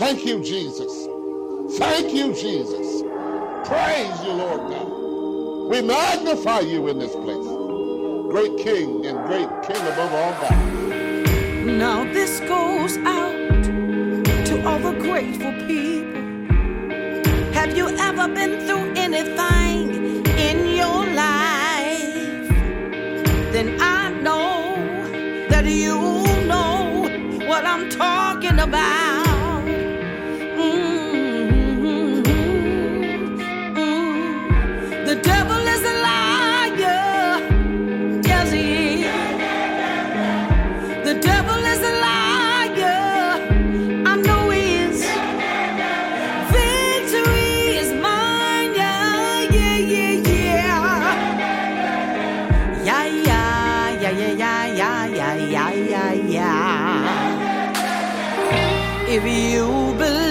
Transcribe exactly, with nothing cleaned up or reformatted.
Thank you, Jesus. Thank you, Jesus. Praise you, Lord God. We magnify you in this place. Great King and great King above all gods. Now this goes out to all the grateful people. Have you ever been through anything in your life? Then I know that you know what I'm talking about. Mm-hmm. Mm-hmm. The devil is a liar. Yes, he is. The devil is a liar. I know he is. Victory is mine. Yeah, yeah, yeah, yeah. Yeah, yeah, yeah, yeah, yeah, yeah, yeah, yeah, yeah. If you believe